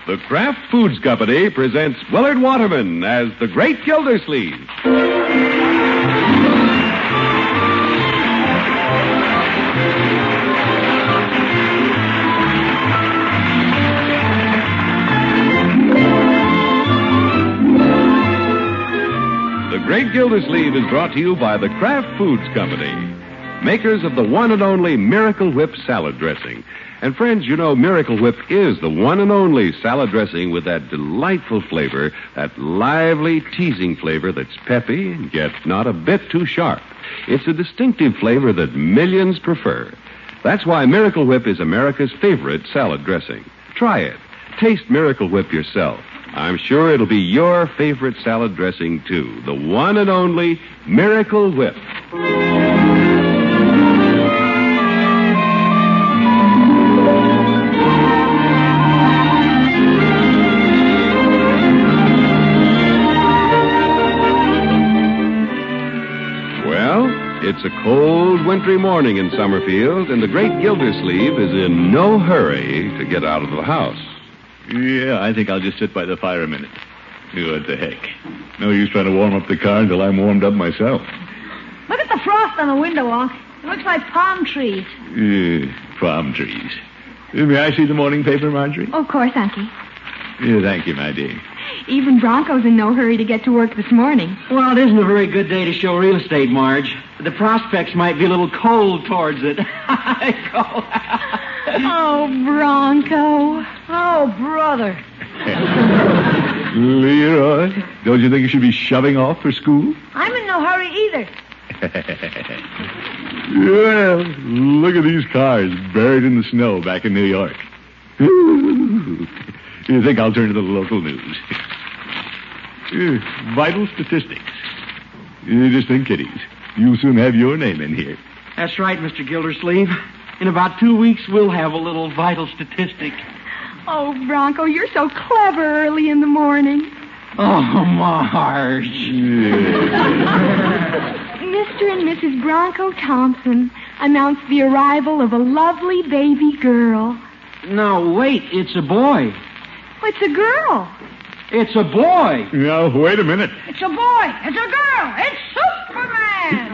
The Kraft Foods Company presents Willard Waterman as the Great Gildersleeve. The Great Gildersleeve is brought to you by the Kraft Foods Company, makers of the one and only Miracle Whip salad dressing. And friends, you know Miracle Whip is the one and only salad dressing with that delightful flavor, that lively, teasing flavor that's peppy and yet not a bit too sharp. It's a distinctive flavor that millions prefer. That's why Miracle Whip is America's favorite salad dressing. Try it. Taste Miracle Whip yourself. I'm sure it'll be your favorite salad dressing, too. The one and only Miracle Whip. It's a cold, wintry morning in Summerfield, and the Great Gildersleeve is in no hurry to get out of the house. Yeah, I think I'll just sit by the fire a minute. What the heck? No use trying to warm up the car until I'm warmed up myself. Look at the frost on the window, Unc. It looks like palm trees. Palm trees. May I see the morning paper, Marjorie? Of course, Unky. Yeah, thank you, my dear. Even Bronco's in no hurry to get to work this morning. Well, it isn't a very good day to show real estate, Marge. The prospects might be a little cold towards it. Oh, Bronco. Oh, brother. Leroy, don't you think you should be shoving off for school? I'm in no hurry either. Well, look at these cars buried in the snow back in New York. You think I'll turn to the local news? Vital statistics. Just think, kiddies. You'll soon have your name in here. That's right, Mr. Gildersleeve. In about 2 weeks, we'll have a little vital statistic. Oh, Bronco, you're so clever early in the morning. Oh, Marge. Mr. and Mrs. Bronco Thompson announced the arrival of a lovely baby girl. No, wait, it's a boy. It's a girl. It's a boy. Now, wait a minute. It's a boy. It's a girl. It's Superman.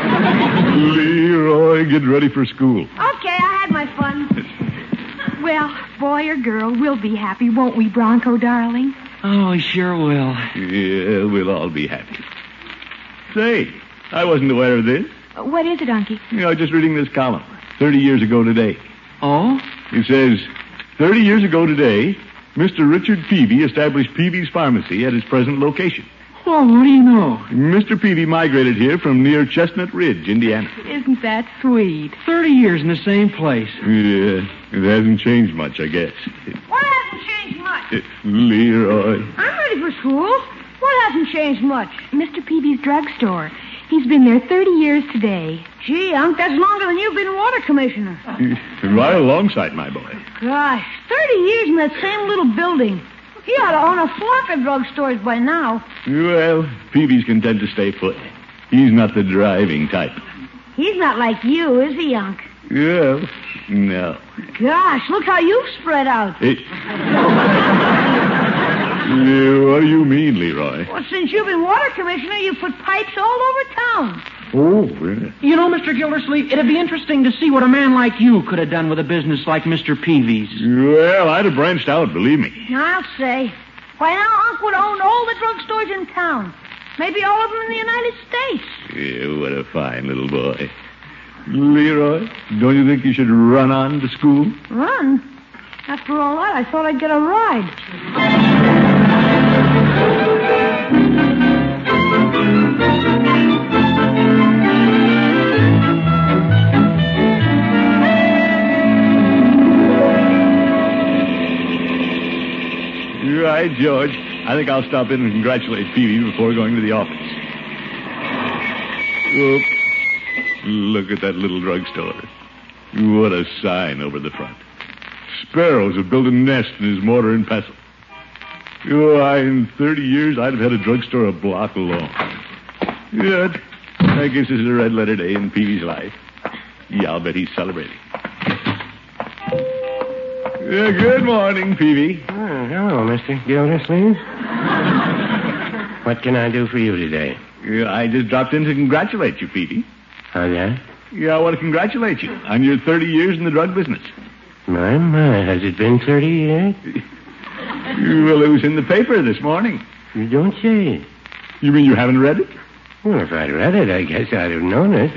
Leroy, get ready for school. Okay, I had my fun. Well, boy or girl, we'll be happy, won't we, Bronco, darling? Oh, we sure will. Yeah, we'll all be happy. Say, I wasn't aware of this. What is it, Unky? Just reading this column. 30 years ago today. Oh? It says, 30 years ago today, Mr. Richard Peavy established Peavy's Pharmacy at his present location. Well, what do you know? Mr. Peavy migrated here from near Chestnut Ridge, Indiana. Isn't that sweet? 30 years in the same place. Yeah, it hasn't changed much, I guess. What hasn't changed much? Leroy. I'm ready for school. What hasn't changed much? Mr. Peavy's drugstore. He's been there 30 years today. Gee, Unc, that's longer than you've been water commissioner. Right alongside, my boy. Gosh, 30 years in that same little building. He ought to own a flock of drugstores by now. Well, Peavy's content to stay put. He's not the driving type. He's not like you, is he, Unc? Well, no. Gosh, look how you've spread out. What do you mean, Leroy? Well, since you've been water commissioner, you've put pipes all over town. Oh, yeah. You know, Mr. Gildersleeve, it'd be interesting to see what a man like you could have done with a business like Mr. Peavy's. Well, I'd have branched out, believe me. I'll say. Why, now Unc would own all the drugstores in town. Maybe all of them in the United States. Yeah, what a fine little boy. Leroy, don't you think you should run on to school? Run? After all that, I thought I'd get a ride. Right, George. I think I'll stop in and congratulate Peavy before going to the office. Oh, look at that little drugstore. What a sign over the front. Sparrows have built a nest in his mortar and pestle. In 30 years, I'd have had a drugstore a block long. Good. I guess this is a red letter day in Peavy's life. Yeah, I'll bet he's celebrating. Good morning, Peavy. hello, Mr. Gildersleeve. What can I do for you today? Yeah, I just dropped in to congratulate you, Peavy. Oh, yeah? Yeah, I want to congratulate you on your 30 years in the drug business. My, has it been 30 years? Well, it was in the paper this morning. You don't say. You mean you haven't read it? Well, if I'd read it, I guess I'd have known it.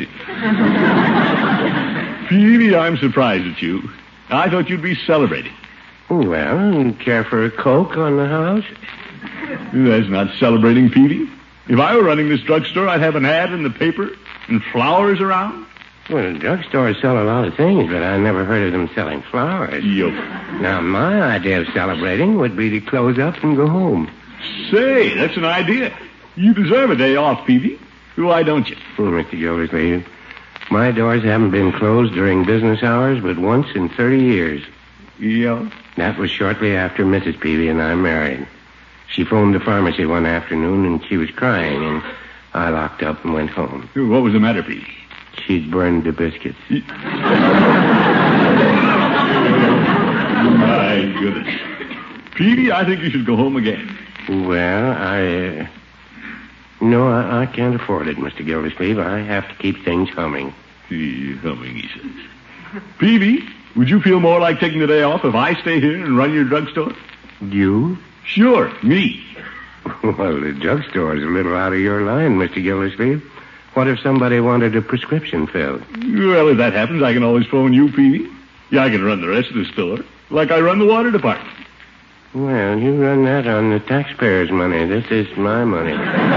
Peavy, I'm surprised at you. I thought you'd be celebrating. Well, care for a Coke on the house? That's not celebrating, Peavy. If I were running this drugstore, I'd have an ad in the paper and flowers around. Well, drugstores sell a lot of things, but I never heard of them selling flowers. Yup. Now, my idea of celebrating would be to close up and go home. Say, that's an idea. You deserve a day off, Peavy. Why don't you? Mr. Gildersleeve, my doors haven't been closed during business hours but once in 30 years. Yeah? That was shortly after Mrs. Peavy and I married. She phoned the pharmacy one afternoon, and she was crying, and I locked up and went home. What was the matter, Peavy? She'd burned the biscuits. My goodness. Peavy, I think you should go home again. Well, No, I can't afford it, Mr. Gildersleeve. I have to keep things humming. Humming, he says. Peavy, would you feel more like taking the day off if I stay here and run your drugstore? You? Sure, me. Well, the drugstore is a little out of your line, Mr. Gildersleeve. What if somebody wanted a prescription filled? Well, if that happens, I can always phone you, Peavy. Yeah, I can run the rest of the store, like I run the water department. Well, you run that on the taxpayers' money. This is my money.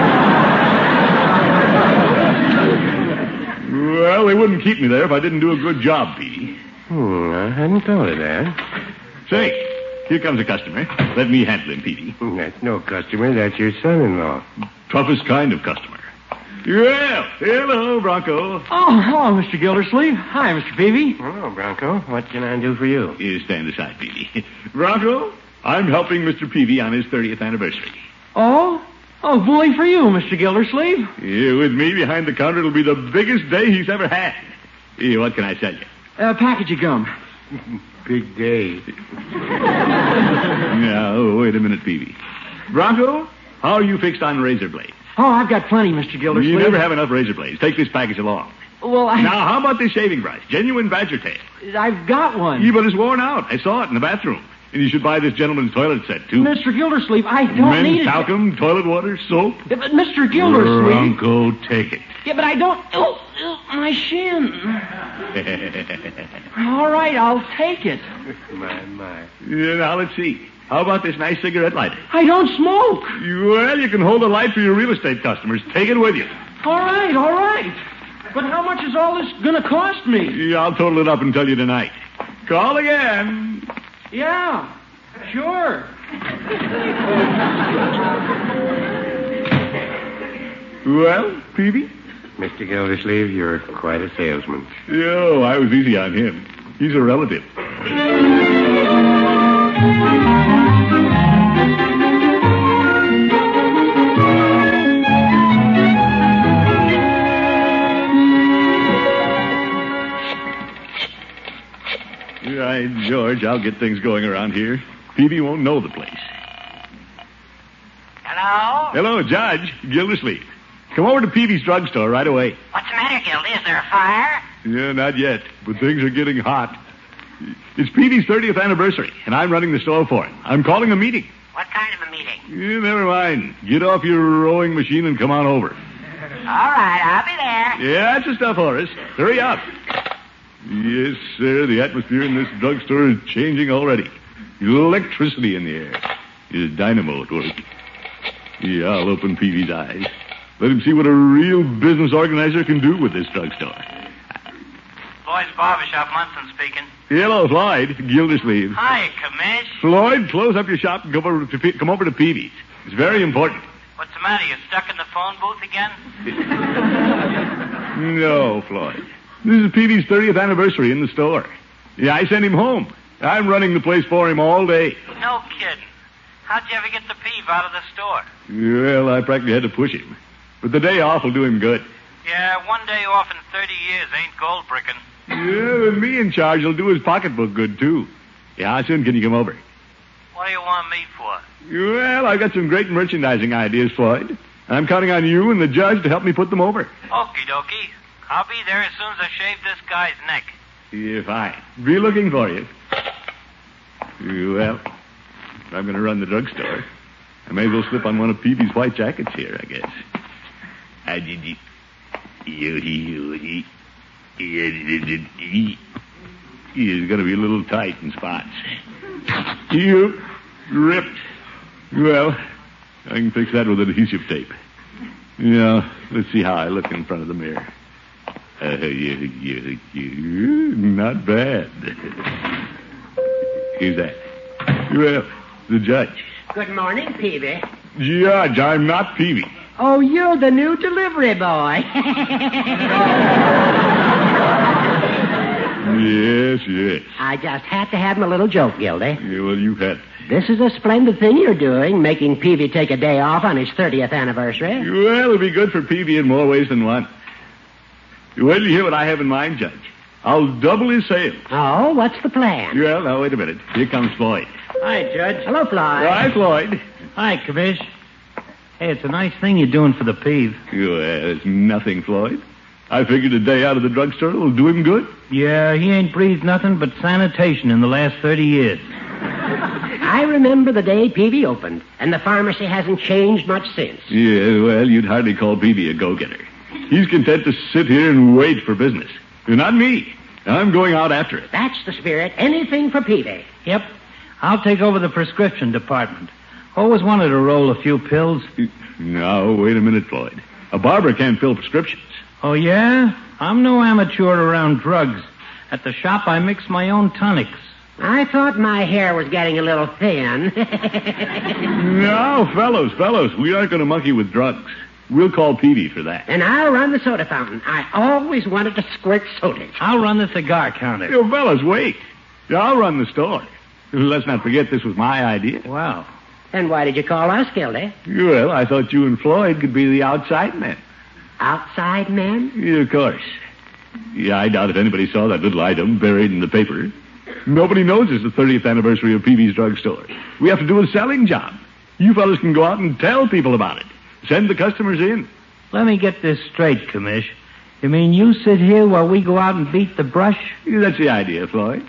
Well, they wouldn't keep me there if I didn't do a good job, Peavy. I hadn't thought of that. Say, here comes a customer. Let me handle him, Peavy. That's no customer. That's your son-in-law. Toughest kind of customer. Well, hello, Bronco. Oh, hello, Mr. Gildersleeve. Hi, Mr. Peavy. Hello, Bronco. What can I do for you? You stand aside, Peavy. Bronco, I'm helping Mr. Peavy on his 30th anniversary. Oh? Oh, bully for you, Mr. Gildersleeve. Yeah, with me behind the counter, it'll be the biggest day he's ever had. Yeah, what can I sell you? A package of gum. Big day. Now, wait a minute, Peavy. Bronco, how are you fixed on razor blades? Oh, I've got plenty, Mr. Gildersleeve. You never have enough razor blades. Take this package along. Well, Now, how about this shaving brush? Genuine badger tail. I've got one. Yeah, but it's worn out. I saw it in the bathroom. And you should buy this gentleman's toilet set, too. Mr. Gildersleeve, I don't need it. Men's talcum, toilet water, soap. Yeah, but Mr. Gildersleeve... Bronco, take it. Yeah, but I don't... Oh, my shin. All right, I'll take it. My. Yeah, now, let's see. How about this nice cigarette lighter? I don't smoke. Well, you can hold a light for your real estate customers. Take it with you. All right. But how much is all this going to cost me? Yeah, I'll total it up and tell you tonight. Call again. Yeah, sure. Well, Peavy? Mr. Gildersleeve, you're quite a salesman. Oh, I was easy on him. He's a relative. Right, George, I'll get things going around here. Peavy won't know the place. Hello? Hello, Judge. Gildersleeve. Come over to Peavy's drugstore right away. What's the matter, Gildy? Is there a fire? Yeah, not yet, but things are getting hot. It's Peavy's 30th anniversary, and I'm running the store for him. I'm calling a meeting. What kind of a meeting? Yeah, never mind. Get off your rowing machine and come on over. All right, I'll be there. Yeah, that's the stuff, Horace. Hurry up. Yes, sir, the atmosphere in this drugstore is changing already. Electricity in the air. Is dynamo at work. Yeah, I'll open Peavy's eyes. Let him see what a real business organizer can do with this drugstore. Floyd's Barbershop, Munson speaking. Hello, Floyd. Gildersleeve. Hi, Commish. Floyd, close up your shop and come over to Peavy's. It's very important. What's the matter? You stuck in the phone booth again? No, Floyd. This is Peavy's 30th anniversary in the store. Yeah, I sent him home. I'm running the place for him all day. No kidding. How'd you ever get the peeve out of the store? Well, I practically had to push him. But the day off will do him good. Yeah, one day off in 30 years ain't gold bricking. Yeah, with me in charge, he'll do his pocketbook good, too. Yeah, how soon can you come over? What What do you want me for? Well, I've got some great merchandising ideas, Floyd. I'm counting on you and the judge to help me put them over. Okie dokie. I'll be there as soon as I shave this guy's neck. Yeah, fine. Be looking for you. Well, if I'm going to run the drugstore, I may as well slip on one of Peavy's white jackets here, I guess. He's going to be a little tight in spots. You ripped. Well, I can fix that with adhesive tape. Yeah, let's see how I look in front of the mirror. Not bad. Who's that? Well, the judge. Good morning, Peavy. Judge, I'm not Peavy. Oh, you're the new delivery boy. Yes. I just had to have my little joke, Gildy. Yeah, well, you've had. This is a splendid thing you're doing, making Peavy take a day off on his 30th anniversary. Well, it'll be good for Peavy in more ways than one. Wait till you hear what I have in mind, Judge. I'll double his sales. Oh, what's the plan? Well, now, wait a minute. Here comes Floyd. Hi, Judge. Hello, Floyd. Hi, Floyd. Hi, Commish. Hey, it's a nice thing you're doing for the peeve. Well, it's nothing, Floyd. I figured a day out of the drugstore will do him good. Yeah, he ain't breathed nothing but sanitation in the last 30 years. I remember the day Peavy opened, and the pharmacy hasn't changed much since. Yeah, well, you'd hardly call Peavy a go-getter. He's content to sit here and wait for business. Not me. I'm going out after it. That's the spirit. Anything for Peavy. Yep. I'll take over the prescription department. Always wanted to roll a few pills. Now, wait a minute, Floyd. A barber can't fill prescriptions. Oh, yeah? I'm no amateur around drugs. At the shop, I mix my own tonics. I thought my hair was getting a little thin. No, fellows, we aren't going to monkey with drugs. We'll call Peavy for that. And I'll run the soda fountain. I always wanted to squirt soda. I'll run the cigar counter. You fellas, wait. I'll run the store. Let's not forget this was my idea. Wow. Then why did you call us, Gildy? Well, I thought you and Floyd could be the outside men. Outside men? Yeah, of course. Yeah, I doubt if anybody saw that little item buried in the paper. Nobody knows it's the 30th anniversary of Peavy's drugstore. We have to do a selling job. You fellas can go out and tell people about it. Send the customers in. Let me get this straight, Commish. You mean you sit here while we go out and beat the brush? Yeah, that's the idea, Floyd.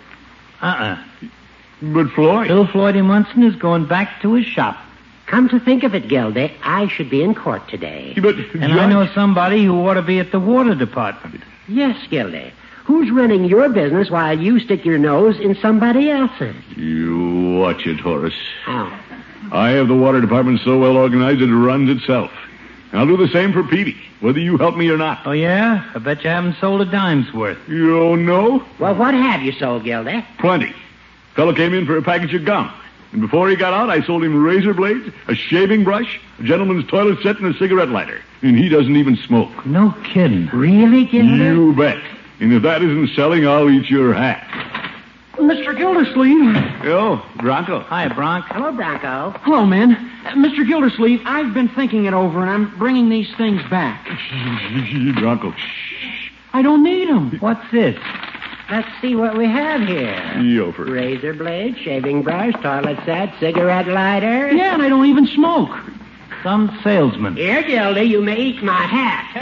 But Floyd... Bill Floyd Munson is going back to his shop. Come to think of it, Gildy, I should be in court today. But, and I know somebody who ought to be at the water department. Yes, Gildy. Who's running your business while you stick your nose in somebody else's? You watch it, Horace. Oh. I have the water department so well organized it runs itself. I'll do the same for Peavy, whether you help me or not. Oh, yeah? I bet you haven't sold a dime's worth. You don't know? Well, what have you sold, Gildy? Plenty. Fellow came in for a package of gum. And before he got out, I sold him razor blades, a shaving brush, a gentleman's toilet set, and a cigarette lighter. And he doesn't even smoke. No kidding. Really, Gildy? You bet. And if that isn't selling, I'll eat your hat. Mr. Gildersleeve. Oh, Bronco. Hi, Bronco. Hello, Bronco. Hello, man. Mr. Gildersleeve, I've been thinking it over, and I'm bringing these things back. Bronco. I don't need them. What's this? Let's see what we have here. Yofer. Razor blade, shaving brush, toilet set, cigarette lighter. Yeah, and I don't even smoke. Some salesman. Here, Gildy, you may eat my hat.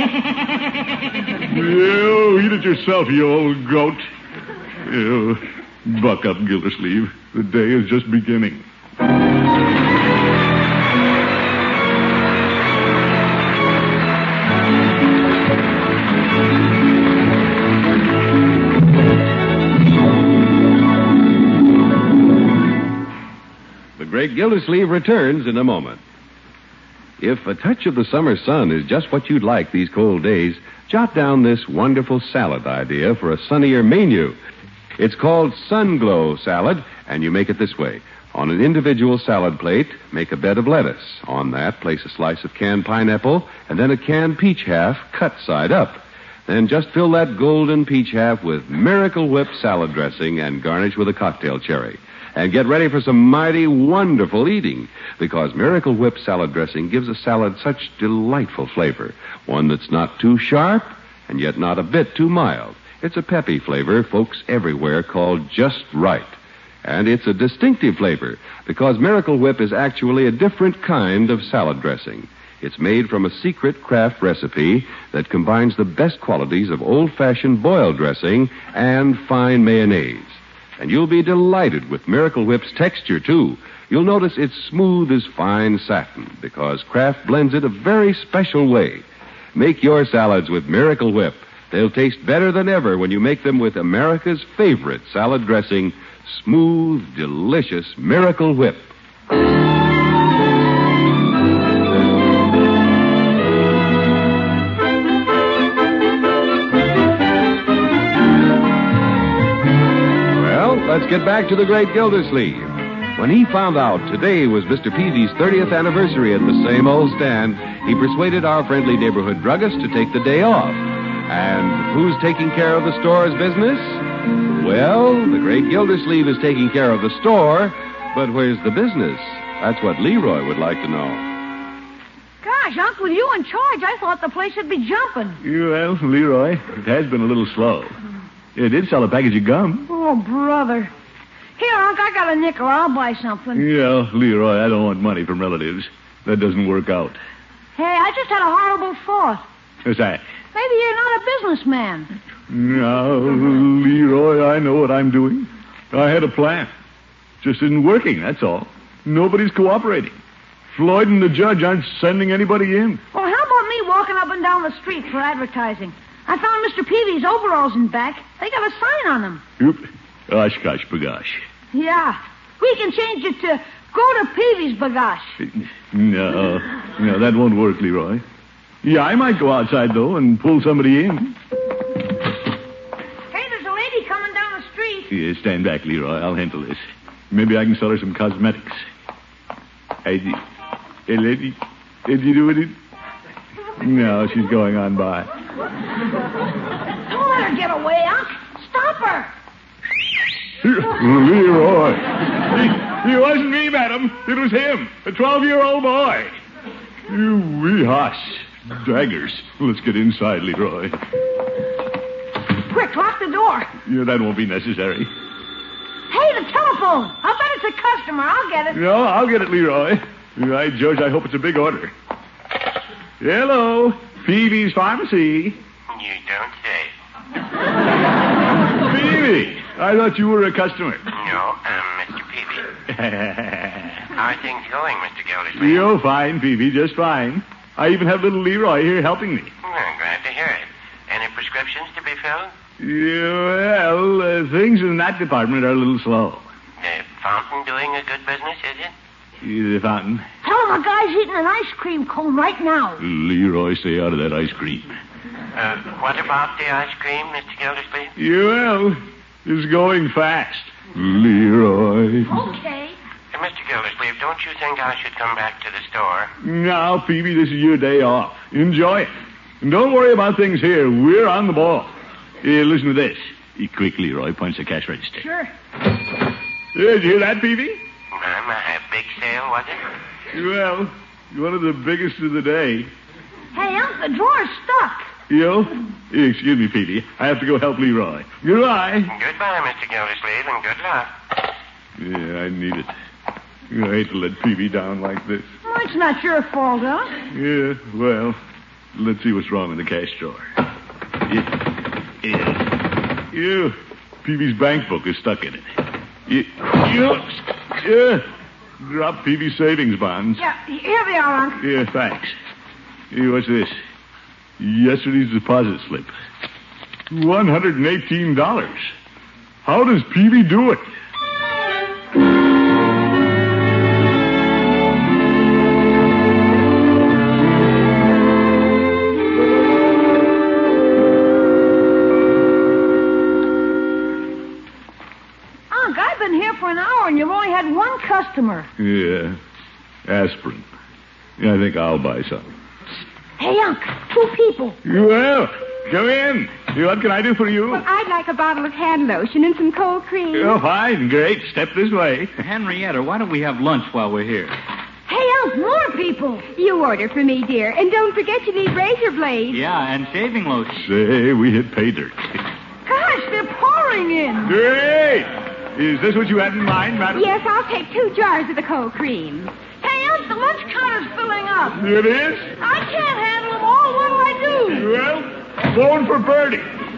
You eat it yourself, you old goat. You buck up, Gildersleeve. The day is just beginning. The Great Gildersleeve returns in a moment. If a touch of the summer sun is just what you'd like these cold days, jot down this wonderful salad idea for a sunnier menu. It's called Sun Glow Salad, and you make it this way. On an individual salad plate, make a bed of lettuce. On that, place a slice of canned pineapple, and then a canned peach half cut side up. Then just fill that golden peach half with Miracle Whip salad dressing and garnish with a cocktail cherry. And get ready for some mighty wonderful eating, because Miracle Whip salad dressing gives a salad such delightful flavor. One that's not too sharp and yet not a bit too mild. It's a peppy flavor folks everywhere call just right. And it's a distinctive flavor because Miracle Whip is actually a different kind of salad dressing. It's made from a secret Kraft recipe that combines the best qualities of old-fashioned boiled dressing and fine mayonnaise. And you'll be delighted with Miracle Whip's texture, too. You'll notice it's smooth as fine satin because Kraft blends it a very special way. Make your salads with Miracle Whip. They'll taste better than ever when you make them with America's favorite salad dressing, smooth, delicious Miracle Whip. Well, let's get back to the great Gildersleeve. When he found out today was Mr. Peavy's 30th anniversary at the same old stand, he persuaded our friendly neighborhood druggist to take the day off. And who's taking care of the store's business? Well, the great Gildersleeve is taking care of the store, but where's the business? That's what Leroy would like to know. Gosh, Uncle, you in charge. I thought the place would be jumping. Well, Leroy, it has been a little slow. It did sell a package of gum. Oh, brother. Here, Unc, I got a nickel. I'll buy something. Yeah, Leroy, I don't want money from relatives. That doesn't work out. Hey, I just had a horrible thought. What's that? Maybe you're not a businessman. No, Leroy, I know what I'm doing. I had a plan. Just isn't working, that's all. Nobody's cooperating. Floyd and the judge aren't sending anybody in. Well, how about me walking up and down the street for advertising? I found Mr. Peavy's overalls in back. They got a sign on them. Oop. Oshkosh bagosh. Yeah. We can change it to go to Peavy's bagosh. No, that won't work, Leroy. Yeah, I might go outside, though, and pull somebody in. Hey, there's a lady coming down the street. Yeah, stand back, Leroy. I'll handle this. Maybe I can sell her some cosmetics. Hey, lady, did you do it? No, she's going on by. Don't let her get away, Unc. Stop her. Leroy. He wasn't me, madam. It was him, a 12-year-old boy. You wee hush. Daggers. Let's get inside, Leroy. Quick, lock the door. Yeah, that won't be necessary. Hey, the telephone. I'll bet it's a customer. I'll get it. No, I'll get it, Leroy. Right, George, I hope it's a big order. Hello, Peavy's Pharmacy. You don't say. Peavy, I thought you were a customer. No, I'm Mr. Peavy. How are things going, Mr. Gildersleeve? You're fine, Peavy, just fine. I even have little Leroy here helping me. Well, glad to hear it. Any prescriptions to be filled? Yeah, well, things in that department are a little slow. The fountain doing a good business, is it? The fountain? Tell him a guy's eating an ice cream cone right now. Leroy, stay out of that ice cream. What about the ice cream, Mr. Gildersleeve? Well, it's going fast. Leroy. Okay. Mr. Gildersleeve, don't you think I should come back to the store? Now, Peavy, this is your day off. Enjoy it. And don't worry about things here. We're on the ball. Here, listen to this. Quick, Leroy, punch the cash register. Sure. Did you hear that, Peavy? A big sale, was it? Well, one of the biggest of the day. Hey, Unc, the drawer's stuck. Excuse me, Peavy. I have to go help Leroy. Goodbye. Goodbye, Mr. Gildersleeve, and good luck. Yeah, I need it. I hate to let Peavy down like this. Well, it's not your fault, huh? Yeah, well, let's see what's wrong in the cash drawer. Yeah, Peavy's bank book is stuck in it. Yeah. Drop Peavy's savings bonds. Yeah, here they are, Unc. Yeah, thanks. Hey, what's this? Yesterday's deposit slip. $118. How does Peavy do it? Unc, I've been here for an hour and you've only had one customer. Yeah, aspirin. Yeah, I think I'll buy some. Hey, Unc, 2 people. Well, come in. What can I do for you? Well, I'd like a bottle of hand lotion and some cold cream. Oh, fine. Great. Step this way. Henrietta, why don't we have lunch while we're here? Hey, Unc, more people. You order for me, dear. And don't forget you need razor blades. Yeah, and shaving lotion. Say, we hit pay dirt. Gosh, they're pouring in. Great. Is this what you had in mind, madam? Yes, I'll take 2 jars of the cold cream. Hey, Unc, the lunch counter's filling up. It is? I can't handle them all. What'll I do? Well, phone for Bertie.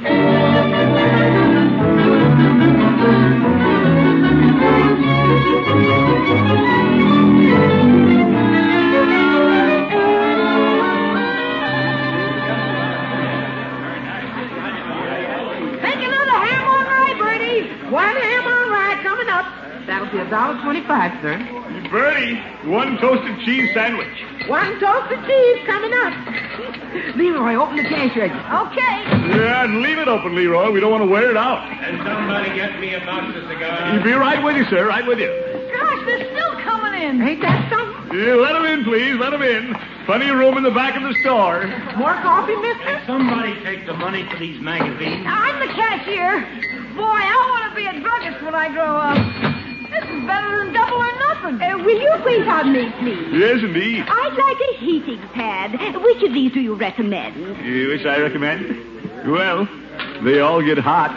Make another ham on rye, Bertie. 1 ham on rye coming up. That'll be $1.25, sir. Bertie, 1 toasted cheese sandwich. 1 toasted cheese coming up. Leroy, open the cash register. Okay. Yeah, and leave it open, Leroy. We don't want to wear it out. And somebody get me a box of cigars. He'll be right with you, sir. Right with you. Gosh, they're still coming in. Ain't that something? Yeah, let him in, please. Let him in. Plenty of room in the back of the store. More coffee, mister? Somebody take the money for these magazines. I'm the cashier. Boy, I want to be a druggist when I grow up. This is better than Double or Nothing. Will you wait on me, please? Yes, indeed. I'd like a heating pad. Which of these do you recommend? Which I recommend? Well, they all get hot.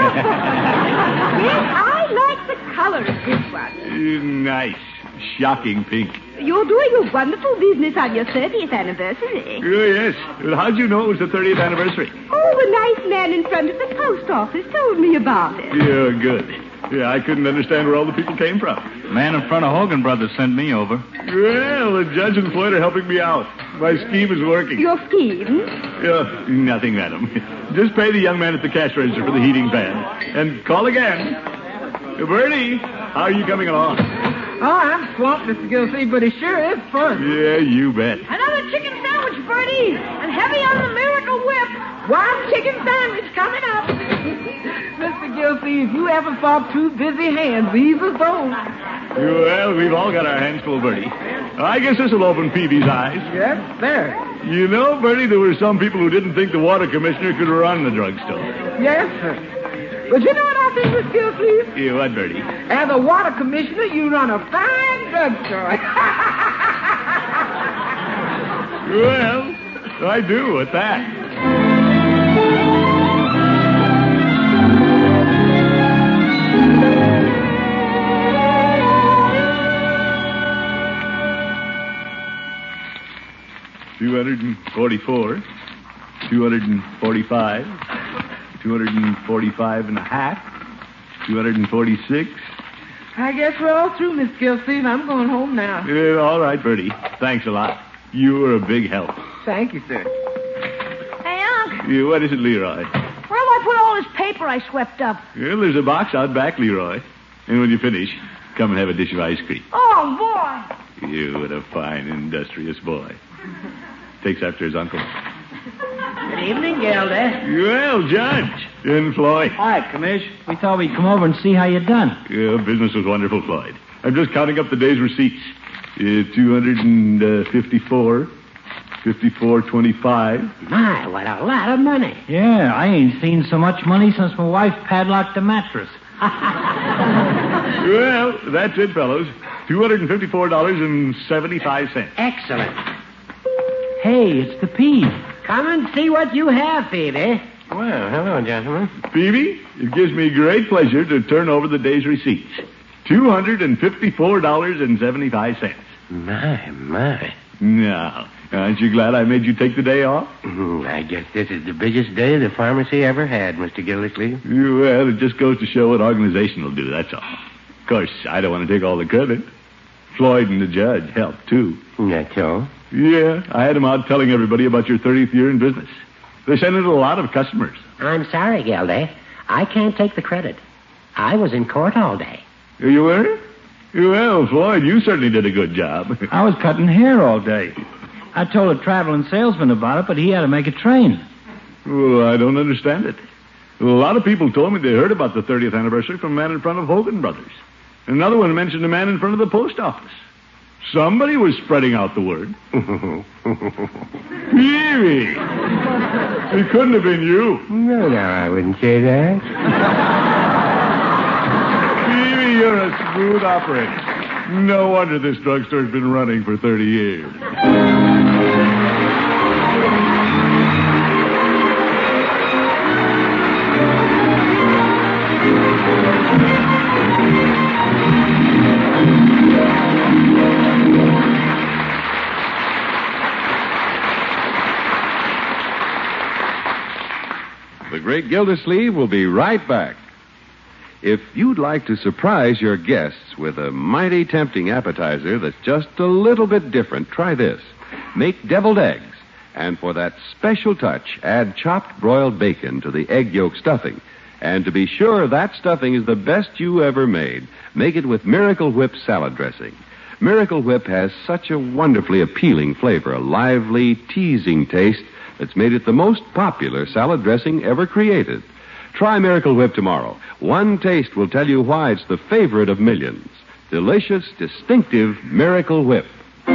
Yes, I like the color of this one. Nice. Shocking pink. You're doing a wonderful business on your 30th anniversary. Oh, yes. Well, how'd you know it was the 30th anniversary? Oh, the nice man in front of the post office told me about it. Yeah, good. Yeah, I couldn't understand where all the people came from. Man in front of Hogan Brothers sent me over. Well, the judge and Floyd are helping me out. My scheme is working. Your scheme? Nothing, madam. Just pay the young man at the cash register for the heating pad. And call again. Bertie, how are you coming along? Oh, I'm swamped, Mr. Gilsey, but it sure is fun. Yeah, you bet. Another chicken sandwich, Bertie. And heavy on the Miracle Whip. 1 chicken sandwich coming up. Mr. Gilsey, if you ever saw 2 busy hands, these are those. Well, we've all got our hands full, Bertie. I guess this will open Peavy's eyes. Yes, sir. You know, Bertie, there were some people who didn't think the water commissioner could run the drugstore. Yes, sir. But you know what I think, Mr. Gilsey? Yeah, what, Bertie? As a water commissioner, you run a fine drugstore. Well, I do at that. $244, $245, $245 and a half, $246. I guess we're all through, Miss Gilsey, and I'm going home now. All right, Bertie. Thanks a lot. You were a big help. Thank you, sir. Hey, Unc, What is it, Leroy? where'll I put all this paper I swept up? Well, there's a box out back, Leroy. And when you finish, come and have a dish of ice cream. Oh, boy. You, what a fine, industrious boy. Takes after his uncle. Good evening, Gilda. Well, Judge. And Floyd. Hi, Commish. We thought we'd come over and see how you done. Yeah, business was wonderful, Floyd. I'm just counting up the day's receipts. 254, 54.25. My, what a lot of money. Yeah, I ain't seen so much money since my wife padlocked the mattress. Well, that's it, fellows. $254.75. Excellent. Hey, it's the P. Come and see what you have, Phoebe. Well, hello, gentlemen. Phoebe, it gives me great pleasure to turn over the day's receipts. $254.75. My. Now, aren't you glad I made you take the day off? I guess this is the biggest day the pharmacy ever had, Mr. Gildersleeve. Well, it just goes to show what organization will do, that's all. Of course, I don't want to take all the credit. Floyd and the judge helped, too. That's all? Yeah, I had them out telling everybody about your 30th year in business. They sent in a lot of customers. I'm sorry, Gildy. I can't take the credit. I was in court all day. You were? Well, Floyd, you certainly did a good job. I was cutting hair all day. I told a traveling salesman about it, but he had to make a train. Well, I don't understand it. A lot of people told me they heard about the 30th anniversary from a man in front of Hogan Brothers. Another one mentioned a man in front of the post office. Somebody was spreading out the word. Peavy! It couldn't have been you. No, I wouldn't say that. Peavy, you're a smooth operator. No wonder this drugstore's been running for 30 years. Great Gildersleeve will be right back. If you'd like to surprise your guests with a mighty tempting appetizer that's just a little bit different, try this. Make deviled eggs, and for that special touch, add chopped broiled bacon to the egg yolk stuffing. And to be sure that stuffing is the best you ever made, make it with Miracle Whip salad dressing. Miracle Whip has such a wonderfully appealing flavor, a lively, teasing taste that's made it the most popular salad dressing ever created. Try Miracle Whip tomorrow. One taste will tell you why it's the favorite of millions. Delicious, distinctive Miracle Whip.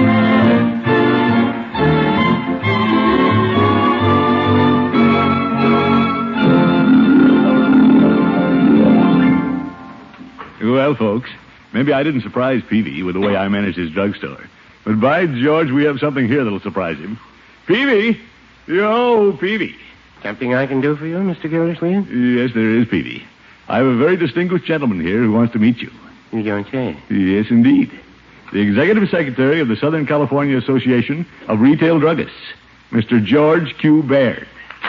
Well, folks, maybe I didn't surprise Peavy with the way I managed his drugstore. But by George, we have something here that'll surprise him. Peavy! Yo, Peavy. Something I can do for you, Mr. Gildersleeve? Yes, there is, Peavy. I have a very distinguished gentleman here who wants to meet you. You don't say. Yes, indeed. The Executive Secretary of the Southern California Association of Retail Druggists, Mr. George Q. Baird.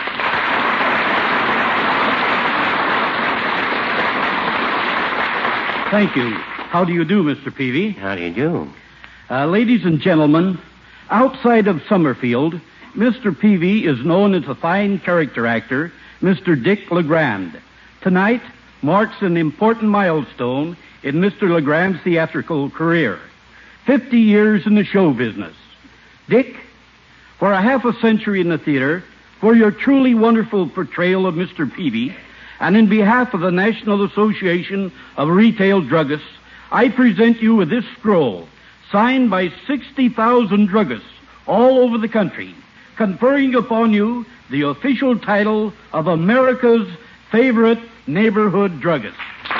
Thank you. How do you do, Mr. Peavy? How do you do? Ladies and gentlemen, outside of Summerfield, Mr. Peavy is known as a fine character actor, Mr. Dick LeGrand. Tonight marks an important milestone in Mr. LeGrand's theatrical career. 50 years in the show business. Dick, for a half a century in the theater, for your truly wonderful portrayal of Mr. Peavy, and in behalf of the National Association of Retail Druggists, I present you with this scroll, signed by 60,000 druggists all over the country, conferring upon you the official title of America's favorite neighborhood druggist.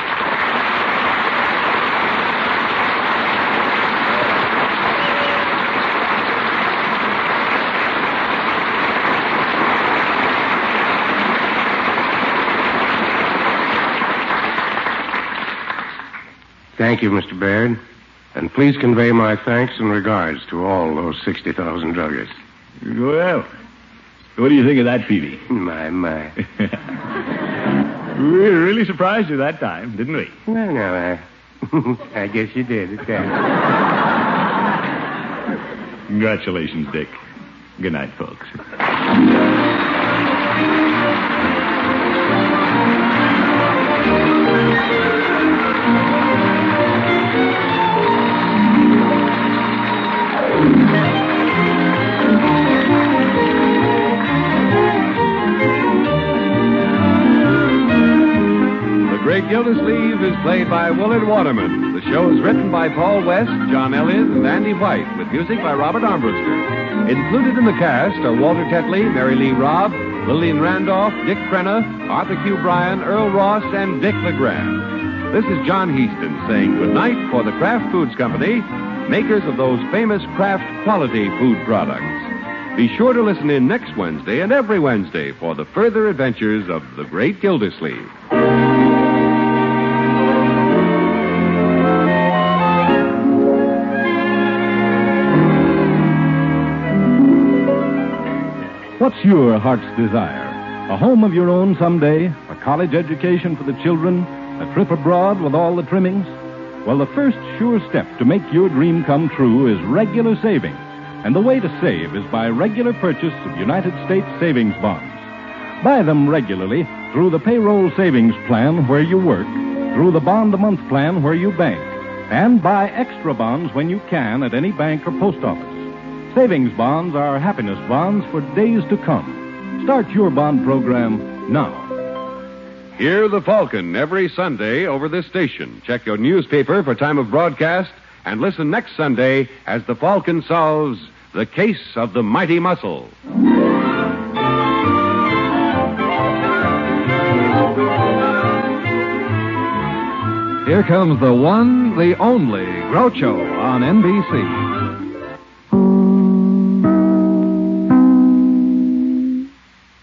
Thank you, Mr. Baird. And please convey my thanks and regards to all those 60,000 druggists. Well, what do you think of that, Peavy? My. We were really surprised you that time, didn't we? Well, no, I guess you did at that. Congratulations, Dick. Good night, folks. Gildersleeve is played by Willard Waterman. The show is written by Paul West, John Elliott, and Andy White, with music by Robert Armbruster. Included in the cast are Walter Tetley, Mary Lee Robb, Lillian Randolph, Dick Crenna, Arthur Q. Bryan, Earl Ross, and Dick LeGrand. This is John Heaston saying goodnight for the Kraft Foods Company, makers of those famous Kraft quality food products. Be sure to listen in next Wednesday and every Wednesday for the further adventures of the Great Gildersleeve. What's your heart's desire? A home of your own someday? A college education for the children? A trip abroad with all the trimmings? Well, the first sure step to make your dream come true is regular saving. And the way to save is by regular purchase of United States savings bonds. Buy them regularly through the payroll savings plan where you work, through the bond-a-month plan where you bank, and buy extra bonds when you can at any bank or post office. Savings bonds are happiness bonds for days to come. Start your bond program now. Hear the Falcon every Sunday over this station. Check your newspaper for time of broadcast and listen next Sunday as the Falcon solves the case of the mighty muscle. Here comes the one, the only Groucho on NBC.